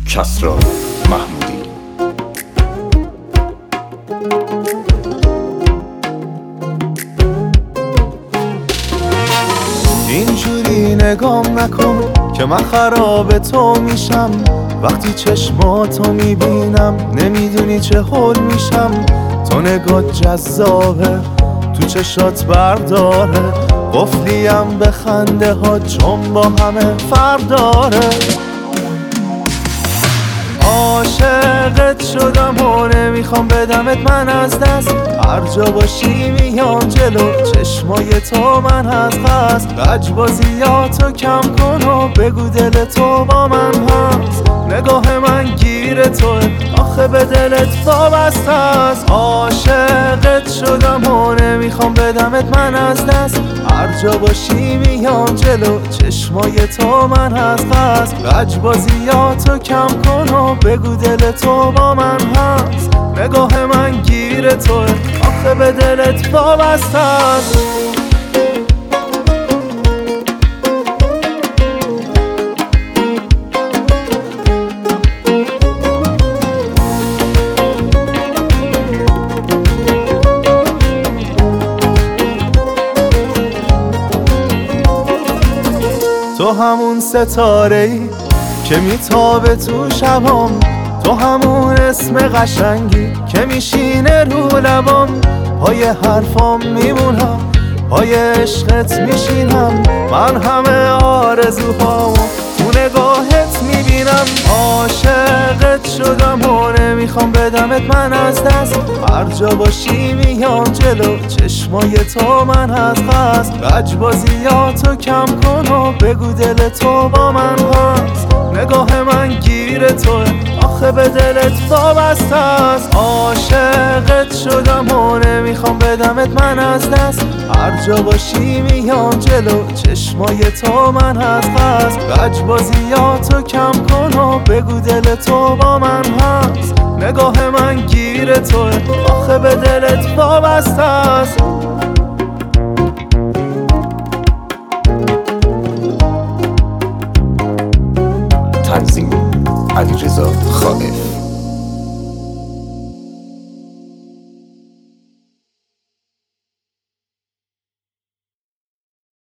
کسری محمودی. اینجوری نگام نکن که من خراب تو میشم، وقتی چشماتو میبینم نمیدونی چه حل میشم. تو نگات جذابه، تو چشات برداره، قفلیم به خنده ها چون با همه فرق داره. عاشقت شدم و نمیخوام بدمت من از دست، هر جا باشی میام جلو چشمای تو من از قصد. لجبازیاتو کم کن و بگو دل تو با من هست، نگاه من گیر توه آخه به دلت وابسته است. عاشقت شدم و نمیخوام بدمت من از دست، هر جا باشی میام جلو چشمای تو من از قصد. لجبازیاتو کم کن و بگو دل تو با من هست، نگاه من گیر توه آخه به دلت وابسته است. تو همون ستاره‌ای که میتابه تو شبام، تو همون اسم قشنگی که میشینه رو لبام. پای حرفام میمونم، پای عشقت میشینم، من همه آرزوهامو تو نگاهت میبینم. عاشقت شدم و نمیخوام بدمت من از دست، هر جا باشی میام جلو چشمای تو من از قصد. لجبازیاتو کم کن و بگو دل تو با من هست، نگاه من گیر توه آخه به دلت وابسته است. عاشقت شدم و نمیخوام بدمت من از دست، هر جا باشی میام جلو چشمای تو من از قصد. لجبازیاتو کم کن و بگو دل تو با من هست، نگاه من گیر توه آخه به دلت وابسته است. تنظیم علیرضا خائف.